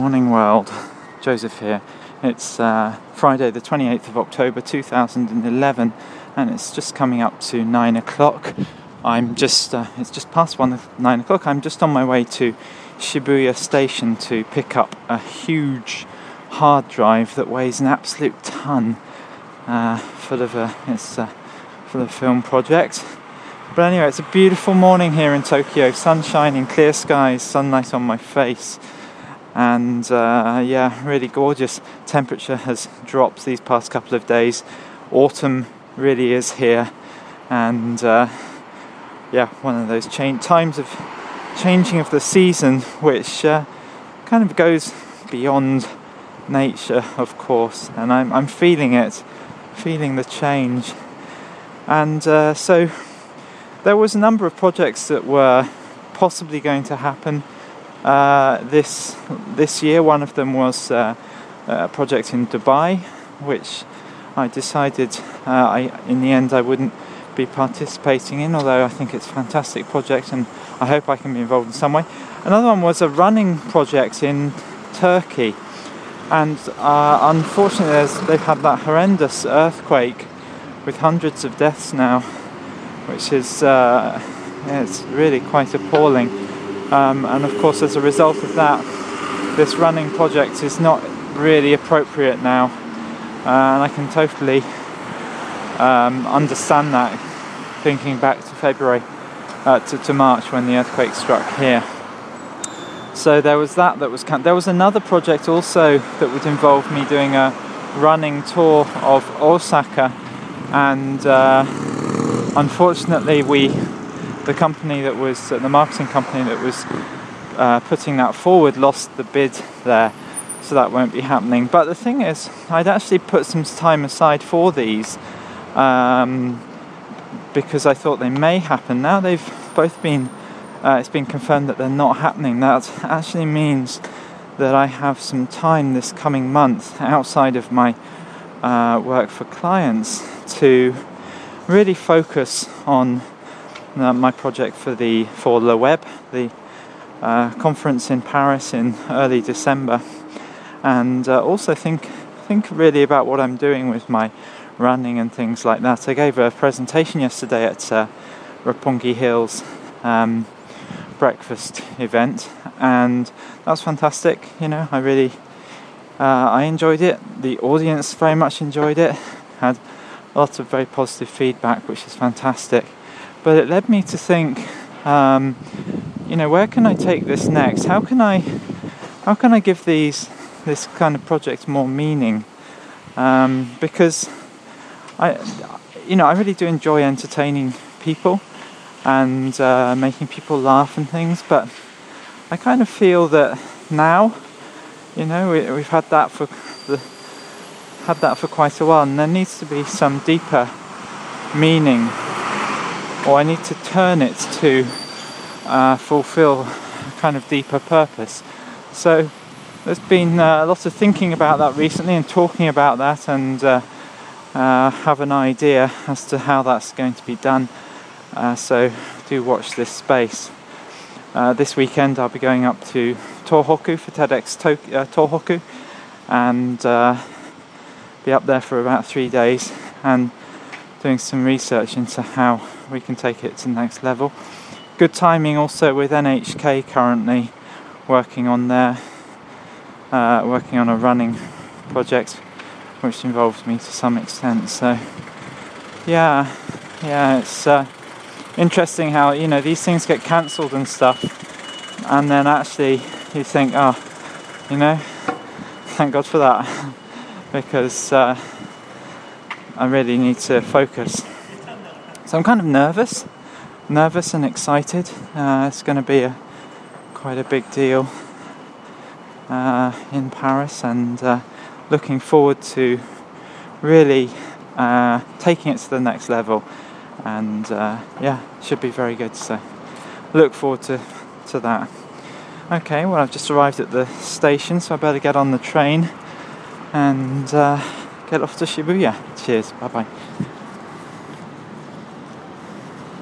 Morning world, Joseph here. It's Friday the 28th of October 2011 and it's just coming up to 9 o'clock. It's just past 9 o'clock. I'm just on my way to Shibuya station to pick up a huge hard drive that weighs an absolute ton, full of a film project. But anyway, it's a beautiful morning here in Tokyo, sun shining, clear skies, sunlight on my face. And really gorgeous. Temperature has dropped these past couple of days. Autumn really is here, and one of those times of changing of the season, which kind of goes beyond nature, of course. And I'm feeling the change. And so there was a number of projects that were possibly going to happen this year. One of them was a project in Dubai, which I decided in the end I wouldn't be participating in, although I think it's a fantastic project and I hope I can be involved in some way. Another one was a running project in Turkey, and unfortunately they've had that horrendous earthquake with hundreds of deaths now, which is it's really quite appalling. And of course, as a result of that, this running project is not really appropriate now, and I can totally understand that, thinking back to February to March when the earthquake struck here. So there was that was there was another project also that would involve me doing a running tour of Osaka, and unfortunately the company that was the marketing company that was putting that forward lost the bid there, so that won't be happening. But the thing is, I'd actually put some time aside for these because I thought they may happen. Now they've both been it's been confirmed that they're not happening. That actually means that I have some time this coming month outside of my work for clients to really focus on my project for Le Web, the conference in Paris in early December, and also think really about what I'm doing with my running and things like that. I gave a presentation yesterday at Roppongi Hills breakfast event, and that was fantastic. I really I enjoyed it. The audience very much enjoyed it. Had lots of very positive feedback, which is fantastic. But it led me to think, where can I take this next? How can I give this kind of project more meaning? Because I really do enjoy entertaining people and making people laugh and things. But I kind of feel that now, we've had that for quite a while, and there needs to be some deeper meaning. Or I need to turn it to fulfill a kind of deeper purpose. So there's been a lot of thinking about that recently and talking about that, and have an idea as to how that's going to be done. So do watch this space. This weekend I'll be going up to Tohoku for TEDx Tohoku, and be up there for about 3 days and doing some research into how we can take it to the next level. Good timing also with NHK currently working on a running project which involves me to some extent. So it's interesting how these things get cancelled and stuff, and then actually you think, thank God for that, because I really need to focus. So I'm kind of nervous and excited. It's going to be quite a big deal in Paris, and looking forward to really taking it to the next level. And should be very good. So look forward to that. Okay, well, I've just arrived at the station, so I better get on the train and get off to Shibuya. Cheers, bye bye.